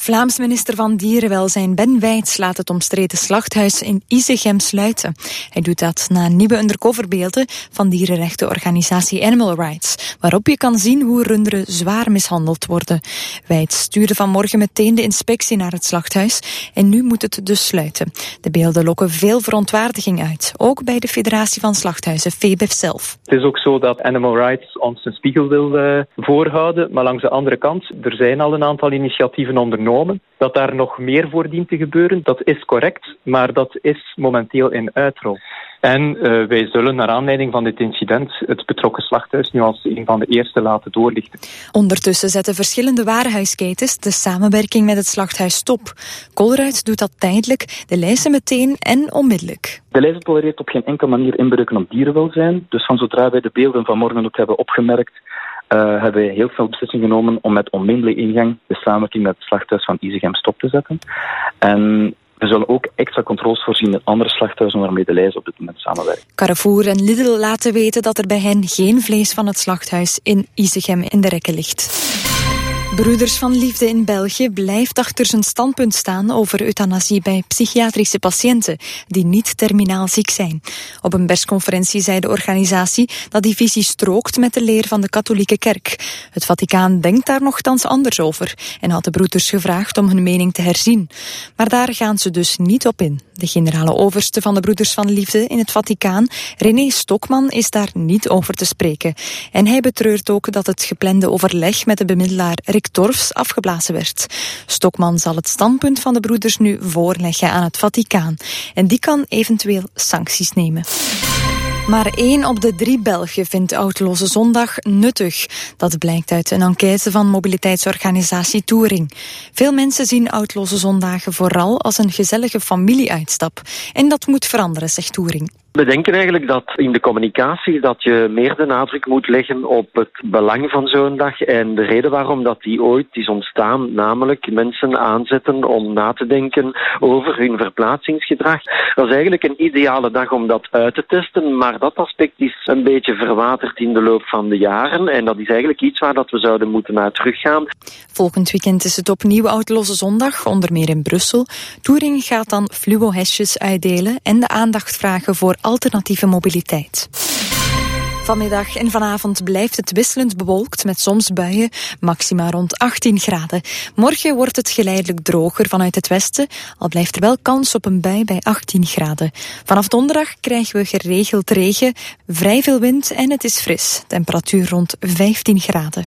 Vlaams minister van Dierenwelzijn Ben Wijts laat het omstreden slachthuis in Isegem sluiten. Hij doet dat na nieuwe undercoverbeelden van dierenrechtenorganisatie Animal Rights, waarop je kan zien hoe runderen zwaar mishandeld worden. Wijts stuurde vanmorgen meteen de inspectie naar het slachthuis en nu moet het dus sluiten. De beelden lokken veel verontwaardiging uit, ook bij de Federatie van Slachthuizen, FEBEF zelf. Het is ook zo dat Animal Rights ons een spiegel wil voorhouden, maar langs de andere kant, er zijn al een aantal initiatieven ondernomen. Dat daar nog meer voor dient te gebeuren, dat is correct, maar dat is momenteel in uitrol. En wij zullen naar aanleiding van dit incident het betrokken slachthuis nu als een van de eerste laten doorlichten. Ondertussen zetten verschillende warenhuisketens de samenwerking met het slachthuis stop. Colruyt doet dat tijdelijk, de Leyse meteen en onmiddellijk. De Leyse tolereert op geen enkele manier inbreuken op dierenwelzijn. Dus van zodra wij de beelden van morgen ook hebben opgemerkt, hebben wij heel veel beslissingen genomen om met onmiddellijke ingang de samenwerking met het slachthuis van Isegem stop te zetten. En we zullen ook extra controles voorzien in andere slachthuizen waarmee de Leyse op dit moment samenwerkt. Carrefour en Lidl laten weten dat er bij hen geen vlees van het slachthuis in Isegem in de rekken ligt. Broeders van Liefde in België blijft achter zijn standpunt staan over euthanasie bij psychiatrische patiënten die niet terminaal ziek zijn. Op een persconferentie zei de organisatie dat die visie strookt met de leer van de katholieke kerk. Het Vaticaan denkt daar nochtans anders over en had de broeders gevraagd om hun mening te herzien. Maar daar gaan ze dus niet op in. De generale overste van de Broeders van Liefde in het Vaticaan, René Stokman, is daar niet over te spreken. En hij betreurt ook dat het geplande overleg met de bemiddelaar Rick Torfs afgeblazen werd. Stokman zal het standpunt van de broeders nu voorleggen aan het Vaticaan. En die kan eventueel sancties nemen. Maar 1 op de 3 Belgen vindt Autoloze Zondag nuttig. Dat blijkt uit een enquête van mobiliteitsorganisatie Touring. Veel mensen zien Autoloze Zondagen vooral als een gezellige familieuitstap. En dat moet veranderen, zegt Touring. We denken eigenlijk dat in de communicatie dat je meer de nadruk moet leggen op het belang van zo'n dag en de reden waarom dat die ooit is ontstaan, namelijk mensen aanzetten om na te denken over hun verplaatsingsgedrag. Dat is eigenlijk een ideale dag om dat uit te testen, maar dat aspect is een beetje verwaterd in de loop van de jaren en dat is eigenlijk iets waar dat we zouden moeten naar teruggaan. Volgend weekend is het opnieuw Autoloze Zondag, onder meer in Brussel. Touring gaat dan fluo-hesjes uitdelen en de aandacht vragen voor alternatieve mobiliteit. Vanmiddag en vanavond blijft het wisselend bewolkt met soms buien, maxima rond 18 graden. Morgen wordt het geleidelijk droger vanuit het westen, al blijft er wel kans op een bui bij 18 graden. Vanaf donderdag krijgen we geregeld regen, vrij veel wind en het is fris. Temperatuur rond 15 graden.